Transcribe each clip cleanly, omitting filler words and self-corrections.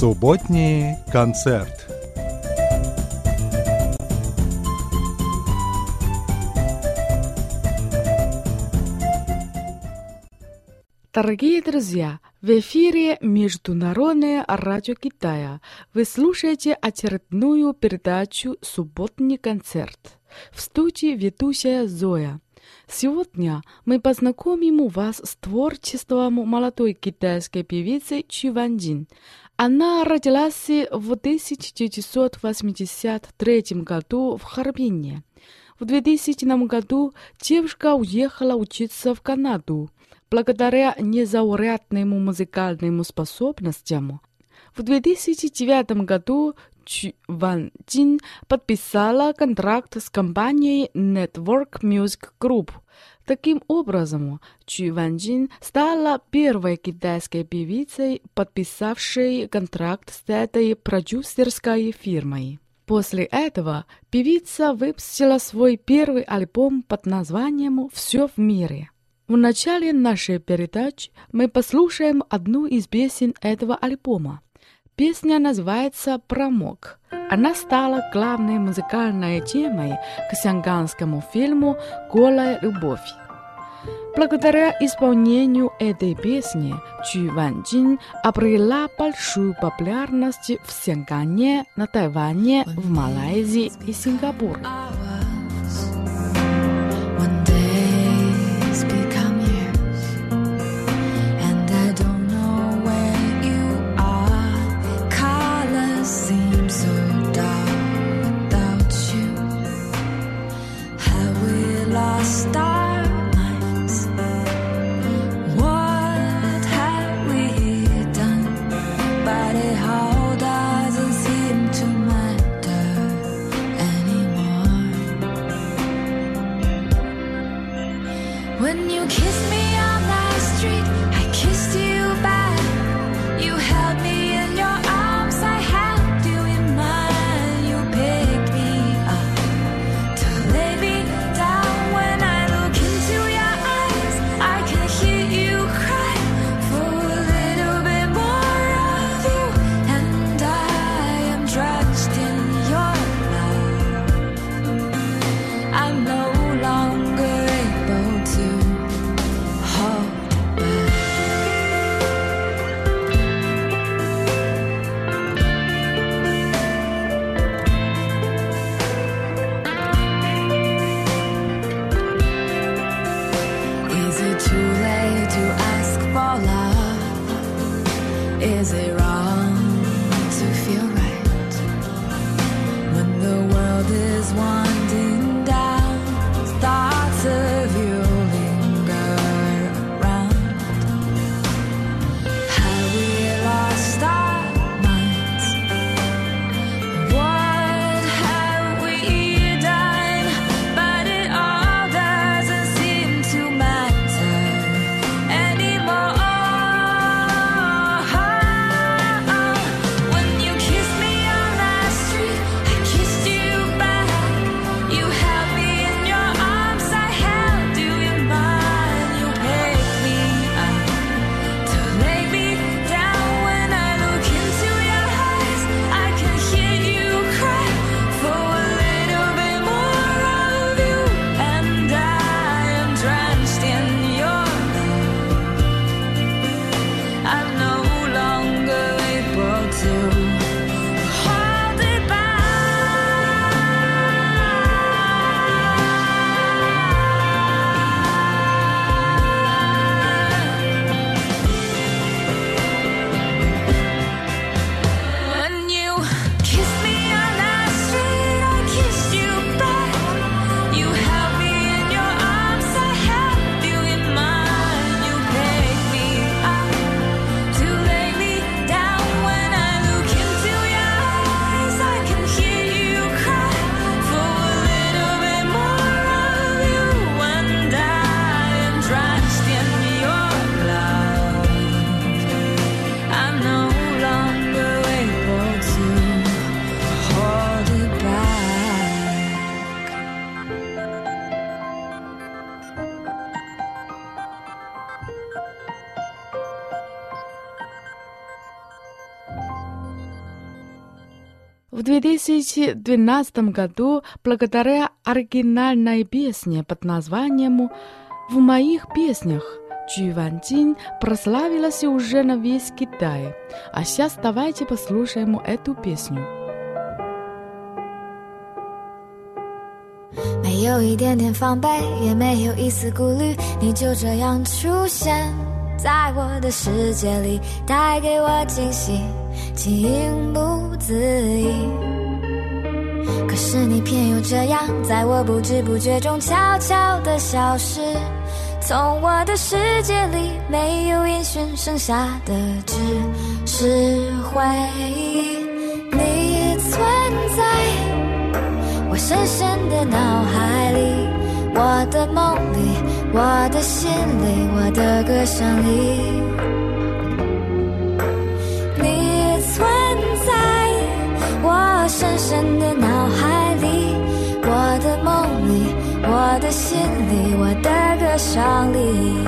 Суботний концерт. Дорогие друзья, в эфире Международное радио Китая. Вы слушаете очередную передачу «Субботний концерт». В студии ведущая Зоя. Сегодня мы познакомим вас с творчеством молодой китайской певицы Чжи Ваньжин. Она родилась в 1983 году в Харбине. В 2000 году девушка уехала учиться в Канаду. Благодаря незаурядным музыкальным способностям, в 2009 году Чжи Ваньжин подписала контракт с компанией Network Music Group. Таким образом, Чжи Ваньжин стала первой китайской певицей, подписавшей контракт с этой продюсерской фирмой. После этого певица выпустила свой первый альбом под названием «Все в мире». В начале нашей передачи мы послушаем одну из песен этого альбома. Песня называется «Промок». Она стала главной музыкальной темой к сянганскому фильму «Голая любовь». Благодаря исполнению этой песни Чжи Ваньжин обрела большую популярность в Сянгане, на Тайване, в Малайзии и Сингапуре. When you kissed me on that street, I kissed you back. You held me in your arms, I held you in mine. You picked me up to lay me down. When I look into your eyes, I can hear you cry for a little bit more of you. And I am drenched in your love. I'm no longer able to hold back. Is it too late to ask for love? Is it wrong to feel right when the world is winding down? Thoughts of you linger around. Have we lost our minds? What have we done? But it all doesn't seem to matter anymore. В 2012 году, благодаря оригинальной песне под названием «В моих песнях», Чжу Ваньжин прославилась уже на весь Китай. А сейчас давайте послушаем эту песню. 没有一点点防备，也没有一丝顾虑，你就这样出现在我的世界里，带给我惊喜，情不自已。可是你偏又这样，在我不知不觉中悄悄地消失，从我的世界里没有音讯，剩下的只是回忆。你存在我深深的脑海里，我的梦里，我的心里，我的歌声里。你存在我深深的脑海里，我的梦里，我的心里，我的歌声里。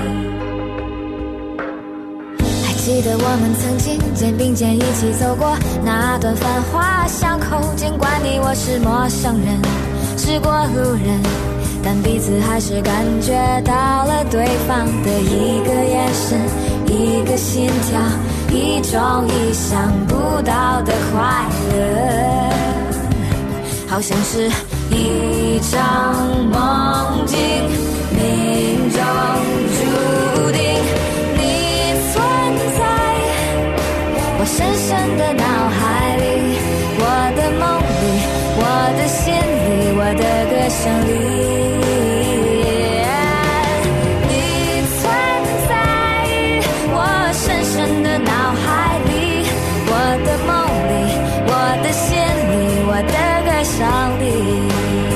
还记得我们曾经肩并肩一起走过那段繁华巷口，尽管你我是陌生人，是过路人，但彼此还是感觉到了对方的一个眼神，一个心跳，一种意想不到的快乐，好像是一场梦境，命中注定。你存在我深深的脑海里，我的梦里，我的心里，我的歌声里。你存在我深深的脑海里，我的梦里，我的心里，我的歌声里。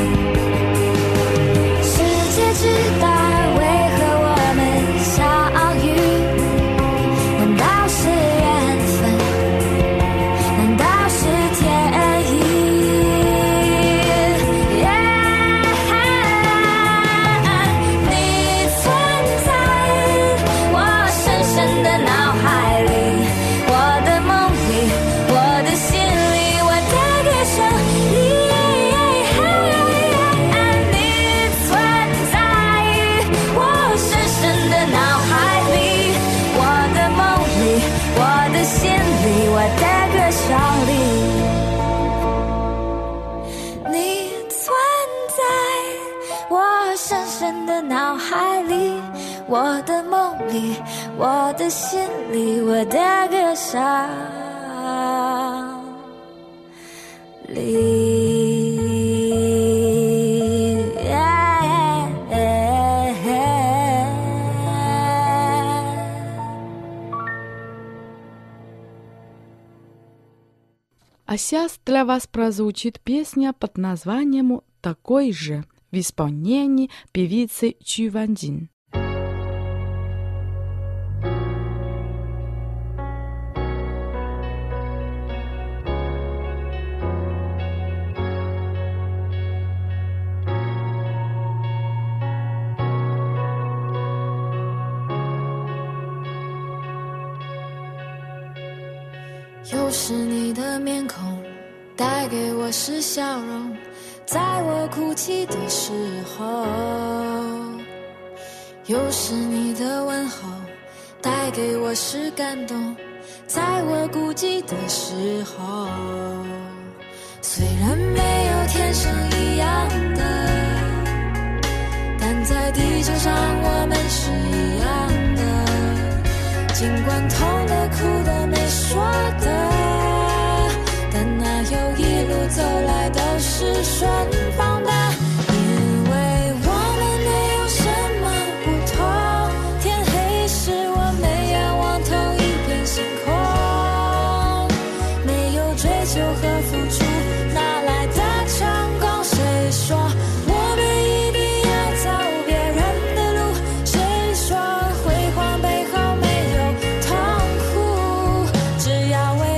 世界之大，为何我们相遇？难道是缘分？难道是天意？你存在我深深的脑海里，我的梦里，我的心里，我的歌声里。你存在我深深的脑海里，我的梦里，我的心里，我的歌声里。你存在我深深的脑海里，我的梦里，我的心里，我的歌声里。 А сейчас для вас прозвучит песня под названием «Такой же» в исполнении певицы Чжу Ваньжин. 又是你的面孔，带给我是笑容，在我哭泣的时候。又是你的问候，带给我是感动，在我孤寂的时候。虽然没有天生一样的，但在地球上我们是一样的。尽管痛的、哭的、没说的，但那又一路走来都是顺风的。因为我们没有什么不同，天黑时我们仰望同一片星空。没有追求和付出，哪来的成功？谁说我们一定要走别人的路？谁说辉煌背后没有痛苦？只要为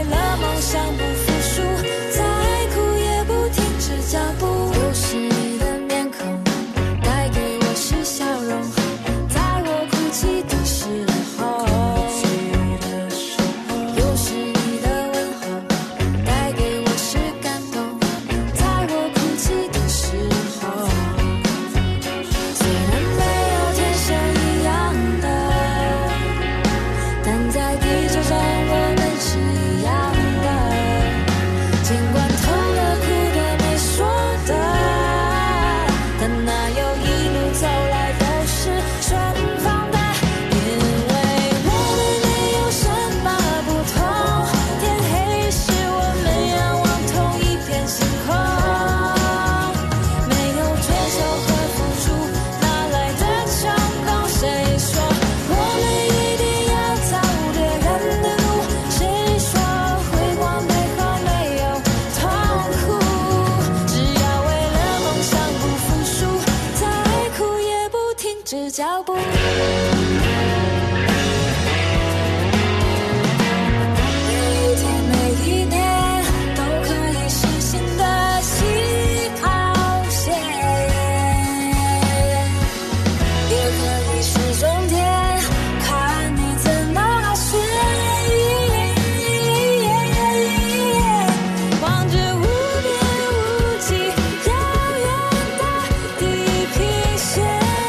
步。每一天每一年都可以是新的起跑线，也可以是终点，看你怎拿选。望着无边无际遥远的地平线，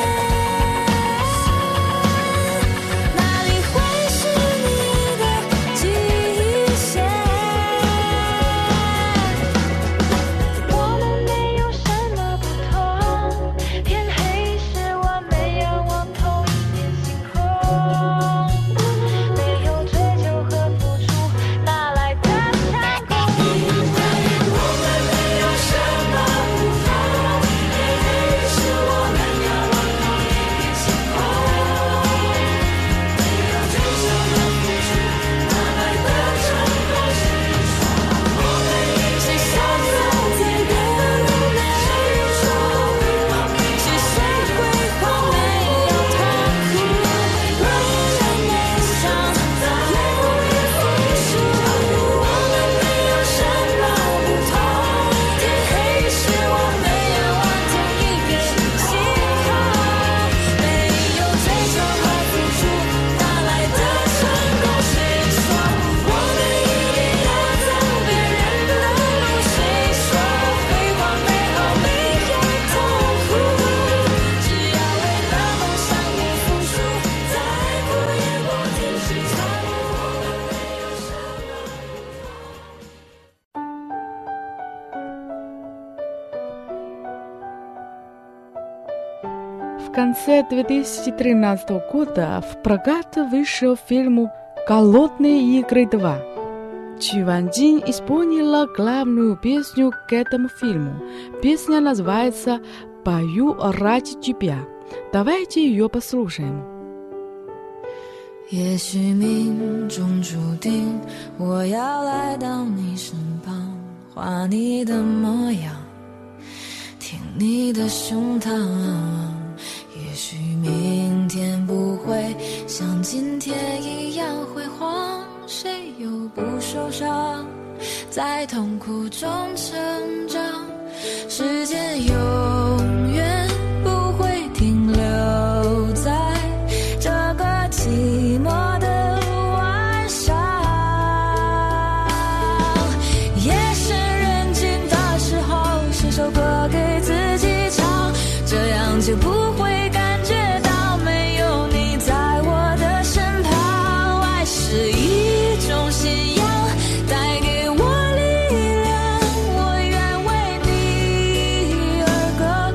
哪里会是你的极限？我们没有什么不同，天黑时我们仰望同一片星空，没有追求和付出，哪来的成功？我们没有什么不同，天黑时我们仰望同一片星空，没有追求和付出，哪来的成功？我们一起相走在远路内，是谁辉煌没有痛苦？我们面上也不会服输。我们没有什么不同，天黑时我们仰望同一片星空，没有追求和付出，哪来的成功？谁说我们一定要走别人的路？谁说辉煌美好没有痛苦？只要为了梦想不服输，再苦也不停止脚步。我们没有什么不 В конце 2013 года в прокат вышел фильм «Голодные игры 2». Чи Ваньцзинь исполнила главную песню к этому фильму. Песня называется «Пою ради тебя». Давайте ее послушаем. 也许命中注定我要来到你身旁，画你的模样，听你的胸膛。也许明天不会像今天一样辉煌，谁又不受伤，在痛苦中成长。时间永远不会停留在这个寂寞的晚上，夜深人静的时候，写首歌给自己唱，这样就不会感觉到没有你在我的身旁。爱是一种信仰，带给我力量，我愿为你而歌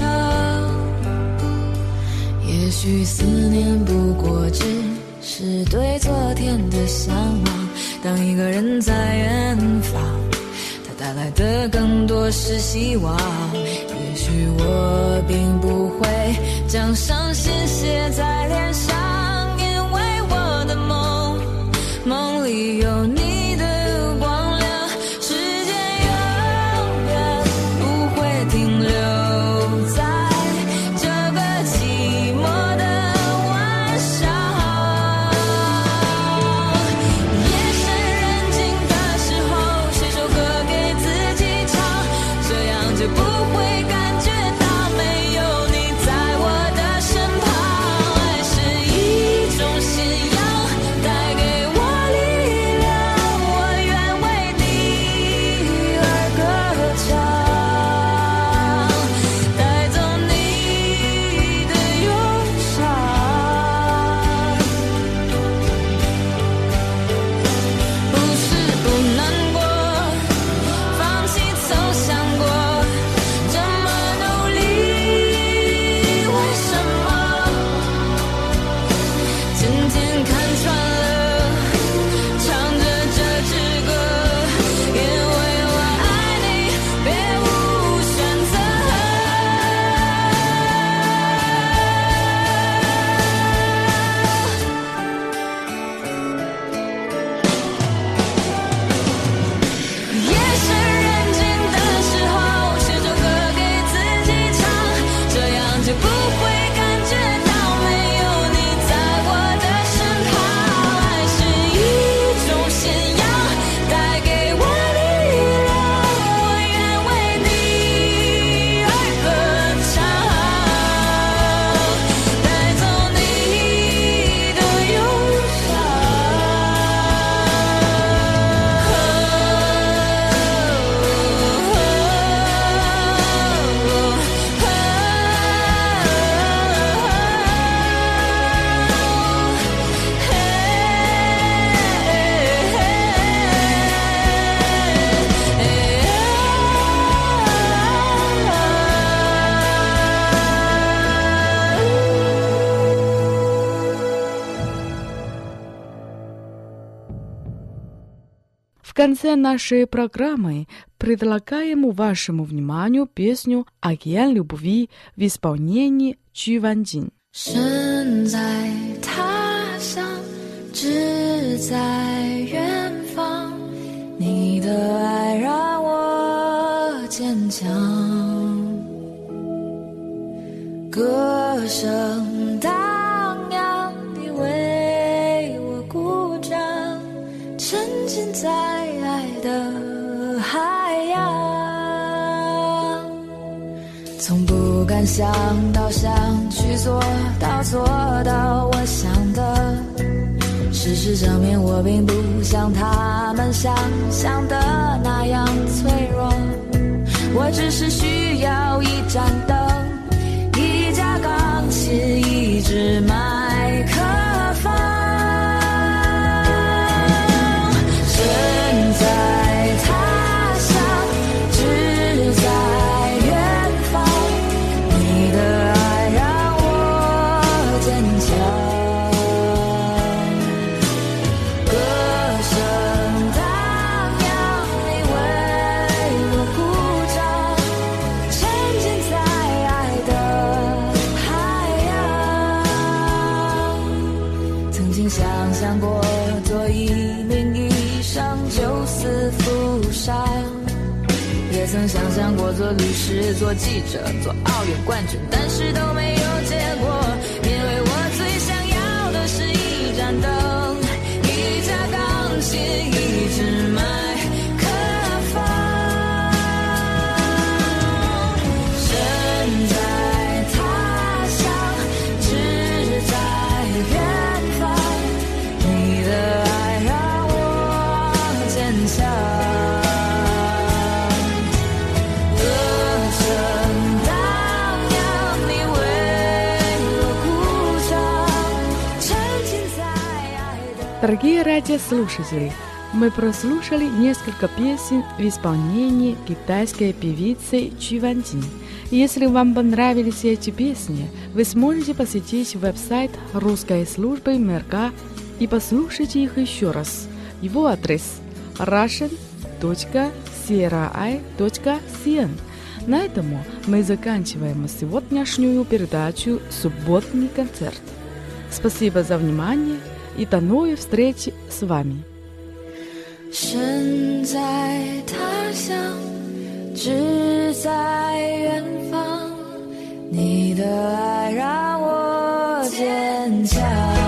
唱。也许思念不过只是对昨天的向往，当一个人在远方，它带来的更多是希望。也许我并不会将伤心写在脸上，因为我的梦里有你的光亮。时间永远不会停留在这个寂寞的晚上，夜深人静的时候，写首歌给自己唱，这样就不会感觉到没有你在我的身旁。爱是一种信仰，带给我力量， В конце нашей программы предлагаем вашему вниманию песню «Океан любви» в исполнении Чжу Ваньжин。 身在他乡，志在远方，你的爱让我坚强。歌声荡漾，你为我鼓掌，沉浸在爱的海洋。从不敢想到想去做到我想的，事实证明我并不像他们想象的那样脆弱，我只是需要一盏灯，一架钢琴，一支麦克风。身在他乡，志在远方，你的爱让我坚强。歌声荡漾，你为我鼓掌，沉浸在爱的海洋。曾经想象过做一名医生，救死扶伤，也曾想象过做律师、做记者、做奥运冠军，但是都没有结果，因为我最想要的是一盏灯，一架钢琴，一支麦克风。身在他乡，志在远方，你的爱让我坚强。歌声荡漾，你为我鼓掌，沉浸在爱的。 Дорогие радиослушатели, мы прослушали несколько песен в исполнении китайской певицы Чжу Ваньжин. Если вам понравились эти песни, вы сможете посетить веб-сайт русской службы МРК и послушать их еще раз. Его адрес russian.cri.cn. На этом мы заканчиваем сегодняшнюю передачу «Субботний концерт». Спасибо за внимание и до новой встречи с вами. 身在他乡，志在远方，你的爱让我坚强。